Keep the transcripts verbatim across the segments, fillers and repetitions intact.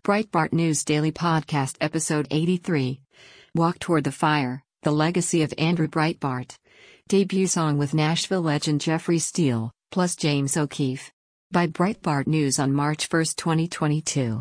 Breitbart News Daily Podcast Episode eighty-three. Walk Toward the Fire, The Legacy of Andrew Breitbart. Debut song with Nashville legend Jeffrey Steele, plus James O'Keefe. By Breitbart News on March first, twenty twenty-two.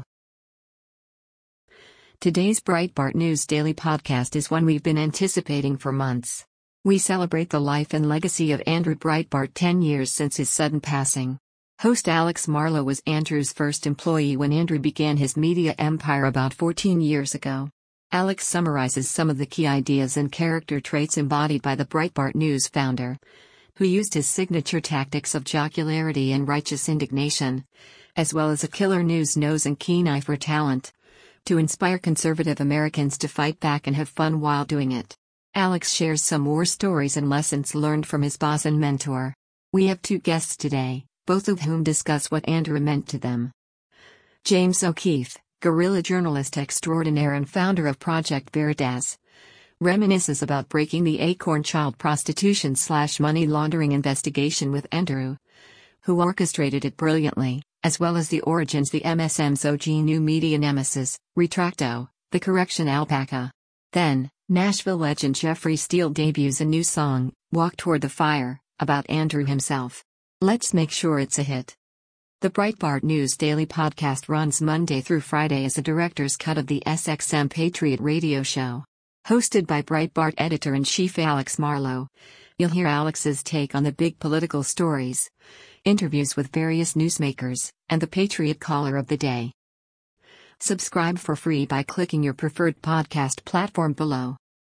Today's Breitbart News Daily Podcast is one we've been anticipating for months. We celebrate the life and legacy of Andrew Breitbart ten years since his sudden passing. Host Alex Marlow was Andrew's first employee when Andrew began his media empire about fourteen years ago. Alex summarizes some of the key ideas and character traits embodied by the Breitbart News founder, who used his signature tactics of jocularity and righteous indignation, as well as a killer news nose and keen eye for talent, to inspire conservative Americans to fight back and have fun while doing it. Alex shares some war stories and lessons learned from his boss and mentor. We have two guests today, both of whom discuss what Andrew meant to them. James O'Keefe, guerrilla journalist extraordinaire and founder of Project Veritas, reminisces about breaking the Acorn child prostitution slash money laundering investigation with Andrew, who orchestrated it brilliantly, as well as the origins the M S M's O G new media nemesis, Retracto, the correction alpaca. Then, Nashville legend Jeffrey Steele debuts a new song, Walk Toward the Fire, about Andrew himself. Let's make sure it's a hit. The Breitbart News Daily Podcast runs Monday through Friday as a director's cut of the S X M Patriot radio show. Hosted by Breitbart editor-in-chief Alex Marlow, you'll hear Alex's take on the big political stories, interviews with various newsmakers, and the Patriot Caller of the Day. Subscribe for free by clicking your preferred podcast platform below.